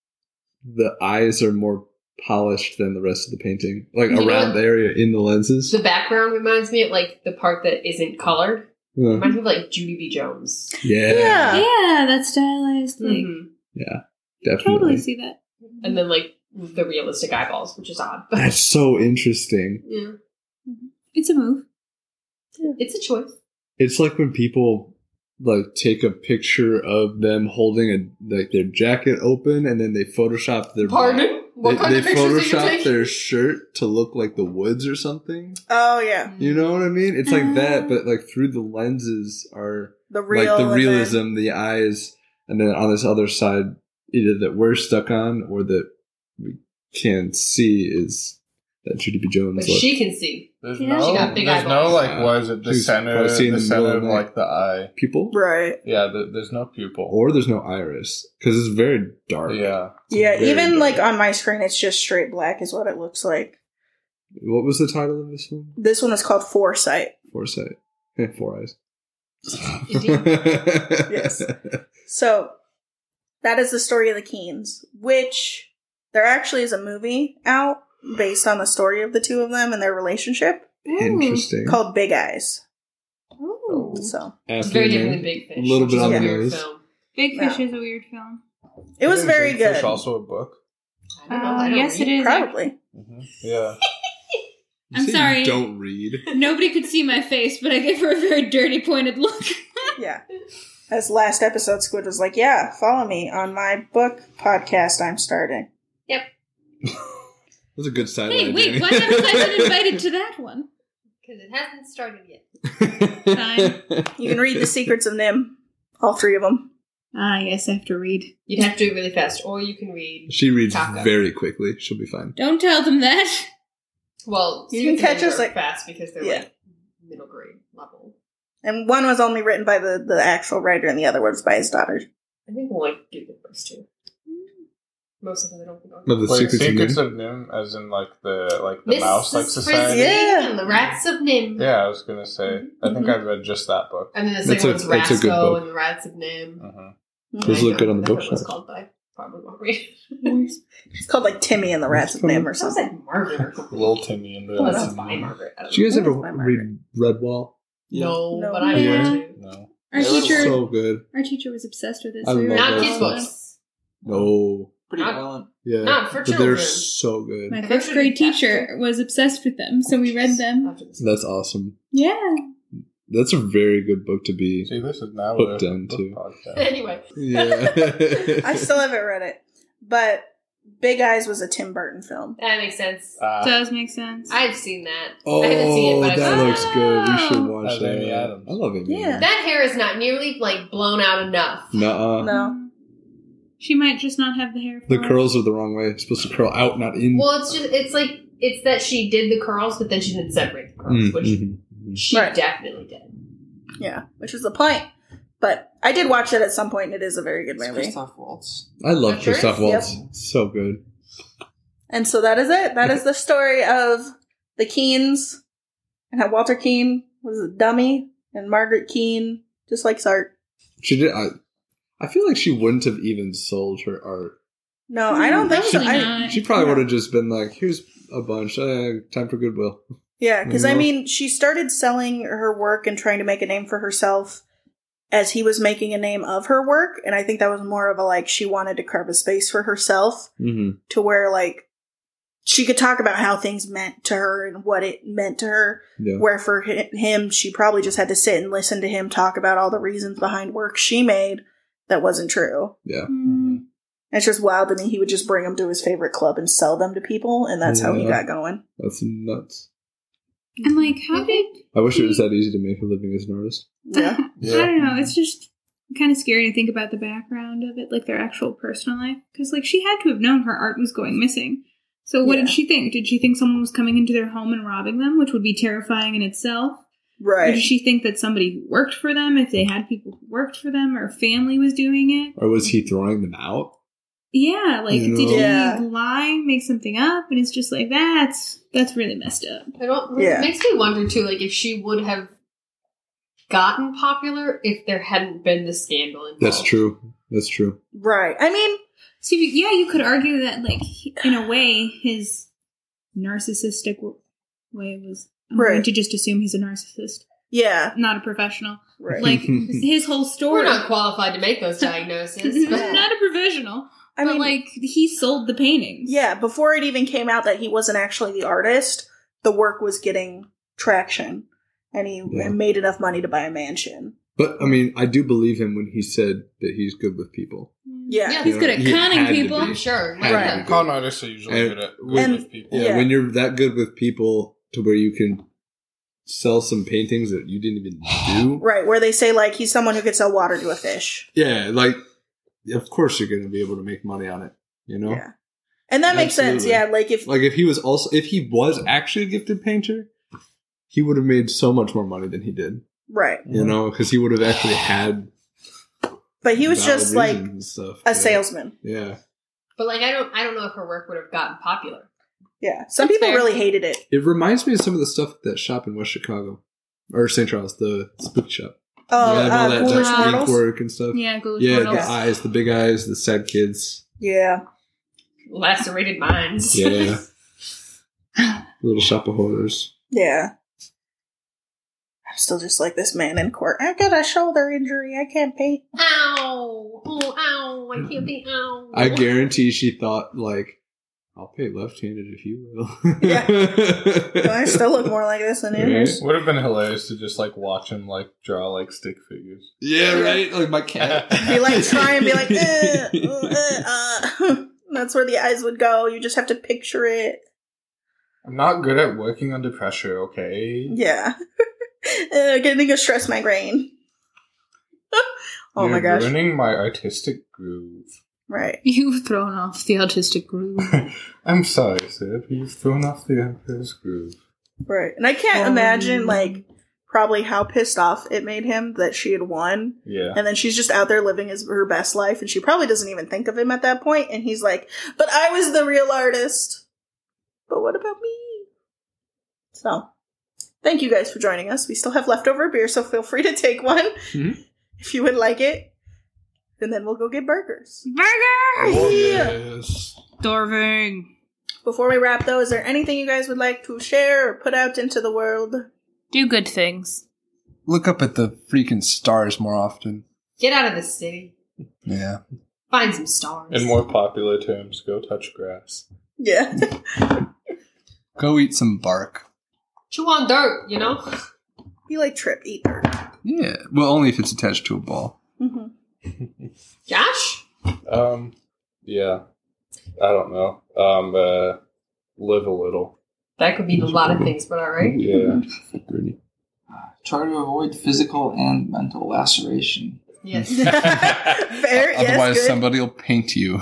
the eyes are more polished than the rest of the painting. Like You know around what? the area in the lenses. The background reminds me of the part that isn't colored. Yeah. Reminds me of Judy B. Jones. Yeah. Yeah. Yeah, that stylized. Mhm. Yeah. Totally Definitely. see that. And then the realistic eyeballs, which is odd. That's so interesting. Yeah. It's a move. It's a choice. It's like when people take a picture of them holding their jacket open and then they Photoshop their Pardon? What kind they of pictures are you Photoshop taking? their shirt to look like the woods or something. Oh, yeah. You know what I mean? It's like that, but through the lenses are The real. the and realism, the eyes, and then on this other side, either that we're stuck on or that we can see is that Judy B. Jones. But she can see. There's Yeah. no, She got big there's eyeballs. no what is it? The She's center, probably seeing the the center middle of of the night. the eye. pupil, Right. Yeah, there's no pupil. or there's no iris because it's very dark. Yeah, It's Yeah, very even dark. on my screen, it's just straight black, is what it looks like. What was the title of this one? This one is called Foresight. Foresight. 4 eyes. Indeed. Yes. So, that is the story of the Keens, which there actually is a movie out based on the story of the two of them and their relationship Interesting. called Big Eyes. Ooh. So, It's After very the different name. than Big Fish. A little which bit is on a the weird nose. film. Big Fish Yeah. is a weird film. it was Isn't very Big Fish good. also a book. I don't know. I don't Yes, read. it is. Probably. Yeah. You I'm say sorry. You don't read. Nobody could see my face, but I gave her a very dirty, pointed look. Yeah. As last episode, Squid was like, yeah, follow me on my book podcast I'm starting. That's a good sideline. Hey, wait, Danny. why haven't I been invited to that one? Because it hasn't started yet. Fine. You can read The Secrets of Nim. All three of them. Ah, yes, I have to read. You'd have to do it really fast, or you can read. She reads Taco. very quickly. She'll be fine. Don't tell them that. Well, You can catch us, fast because they're Yeah. middle grade level. And one was only written by the actual writer, and the other was by his daughter. I think we'll do the first two. Most of them don't know. Of the Wait, Secrets of Secrets Nim? of Nim, as in like the mouse like Mrs. society. Frizzly Yeah. and the Rats of Nim. Yeah, I was gonna say. I think I've read just that book. And then the That's second a- one's that's a good Rasco book. and the Rats of Nim. Those I look don't good on the know what bookshelf. it's called, but I probably won't read it. It's called like Timmy and the Rats of Nim or Sounds something. like Margaret or something. Little Timmy and the Oh, Rats that's of by Nim. Margaret. I don't Did you guys It ever is by Margaret. read Redwall? know. No. But I Yeah. want to. No. Our They were teacher, So good. our teacher was obsessed with it. I So we love read Not those kids' all of books. No. Pretty Not- violent. Yeah. Not for But they're children. so good. them. My I've first heard grade of teacher was obsessed with them, so we read them. After this. That's awesome. Yeah. That's a very good book to be. See, this is now Hooked a on, book too. podcast. Anyway, Yeah. I still haven't read it, but Big Eyes was a Tim Burton film. that makes sense. Does make sense. I've seen that. I haven't seen it, Oh, but I've that seen it. looks good. We should watch Has that. Amy Adams. I love Amy Yeah. Adams. That hair is not nearly like blown out enough. Nuh-uh. No. She might just not have the hair. For The it. curls are the wrong way. It's supposed to curl out, not in. Well, it's that she did the curls, but then she didn't separate the curls, Mm, which mhm. she Right. definitely did. Yeah, which is the point. But I did watch it at some point, and it is a very good It's movie. Christoph Waltz. I love That sure Christoph is? Waltz. So good. And so that is it. That is the story of the Keens, and how Walter Keane was a dummy, and Margaret Keane just likes art. She did. I feel like she wouldn't have even sold her art. No, I don't think so. Probably I, not. She probably Yeah. would have just been like, "Here's a bunch. Time for Goodwill." yeah, because I No. mean, she started selling her work and trying to make a name for herself as he was making a name of her work, and I think that was more of a like she wanted to carve a space for herself Mm-hmm. to where like she could talk about how things meant to her and what it meant to her. Yeah. Where for him, she probably just had to sit and listen to him talk about all the reasons behind work she made that wasn't true. Yeah. Mm. And it's just wild to me. He would just bring them to his favorite club and sell them to people, and that's how he Yeah. got going. That's nuts. And like, how did I wish it was that easy to make a living as an artist. Yeah. I don't know. It's just kind of scary to think about the background of it, like their actual personal life, because like she had to have known her art was going missing. So what Yeah. did she think? Did she think someone was coming into their home and robbing them, which would be terrifying in itself? Or Right. did she think that somebody who worked for them, if they had people who worked for them, or family was doing it? Or was he throwing them out? Yeah, like You did know? Yeah. he lie, make something up, and it's just like that's really messed up. Yeah. It makes me wonder too, like if she would have gotten popular if there hadn't been the scandal involved. That's true. That's true. Right. I mean, So yeah, you could argue that like in a way his narcissistic way was. I'm going Right. to just assume he's a narcissist, yeah. not a professional. Right. Like his whole We're story. not qualified to make those diagnoses. but Not a professional. I but mean, like he sold the paintings. yeah, before it even came out that he wasn't actually the artist, the work was getting traction, and he Yeah. made enough money to buy a mansion. But I mean, I do believe him when he said that he's good with people. Yeah. Yeah. He's good at He conning had to people. be. I'm sure. Had Right. to be Con good. artists are usually And good at when- with people. Yeah, Yeah. when you're that good with people to where you can sell some paintings that you didn't even do. Right, where they say, like, he's someone who could sell water to a fish. Yeah, like of course you're going to be able to make money on it, you know? Yeah. And that makes sense, Absolutely. yeah. Like, if, Like if he was actually a gifted painter, he would have made so much more money than he did, right. you know, because he would have actually had But he was valid just, like, reasons and stuff. a Yeah. salesman. Yeah. But like I don't know if her work would have gotten popular. Yeah. Some That's people fair. really hated it. It reminds me of some of the stuff at that shop in West Chicago. Or St. Charles, the spooky shop. Oh, Yeah, and all that Ghoulish Dutch ink Mortals? work and stuff. Yeah, Ghoulish Yeah, Mortals. the eyes, the big eyes, the sad kids. Yeah. Lacerated minds. Yeah. Little shop of horrors. Yeah. I'm still just like this man in court. I got a shoulder injury. I can't paint. Ow! Oh, ow! I can't be ow. I guarantee she thought, like, I'll paint left-handed if you will. Yeah. I still look more like this than yours. Would have been hilarious to just like watch him like draw like stick figures. Yeah, right? Like my cat. Be like, try and be like, That's where the eyes would go. You just have to picture it. I'm not good at working under pressure, okay? Yeah. Getting a stress migraine. Oh my You're gosh. ruining my artistic groove. Right. You've thrown off the autistic groove. I'm sorry, sir, but you've thrown off the Emperor's groove. Right. And I can't imagine, like, probably how pissed off it made him that she had won. Yeah. And then she's just out there living her best life, and she probably doesn't even think of him at that point, and he's like, but I was the real artist. But what about me? So, thank you guys for joining us. We still have leftover beer, so feel free to take one if you would like it. And then we'll go get burgers. Burgers! Oh, Yeah. yes. Starving. Before we wrap, though, is there anything you guys would like to share or put out into the world? Do good things. Look up at the freaking stars more often. Get out of the city. Yeah. Find some stars. In more popular terms, go touch grass. Yeah. Go eat some bark. Chew on dirt, you know? You like Trip, eat dirt. Yeah. Well, only if it's attached to a ball. Mm-hmm. Josh? Yeah. I don't know. Live a little. That could mean a lot of things, but alright. Yeah. Try to avoid physical and mental laceration. Yes. Fair, yes, Otherwise, good. somebody will paint you.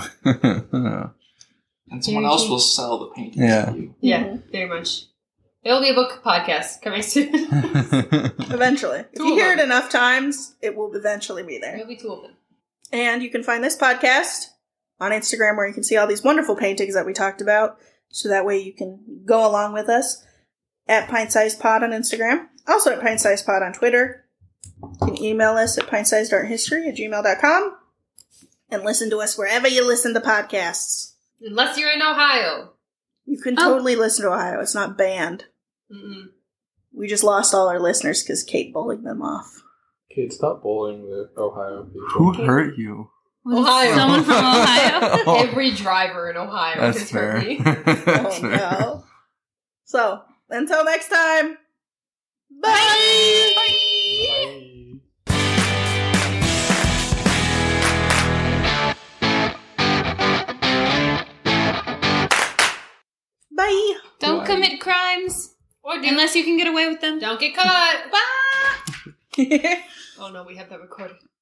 And someone else will sell the paintings Yeah. to you. Yeah, very much. There'll be a book podcast coming soon. Eventually. If Two you of hear it them. enough times, it will eventually be there. There'll be 2 of them. And you can find this podcast on Instagram, where you can see all these wonderful paintings that we talked about. So that way you can go along with us at Pint Sized Pod on Instagram. Also at Pint Sized Pod on Twitter. You can email us at pintsizedarthistory@gmail.com. And listen to us wherever you listen to podcasts. Unless you're in Ohio. You can totally listen to Ohio. It's not banned. Mm-mm. We just lost all our listeners because Kate bullied them off. Kate, stop bullying the Ohio people. Who hurt you? Ohio. Someone from Ohio? Every driver in Ohio That's has fair. hurt me. That's Oh, fair. no. So, until next time, bye! Bye. Bye! Don't commit crimes Or do unless you can get away with them. Don't get caught. Bye! Oh no, we have that recorded.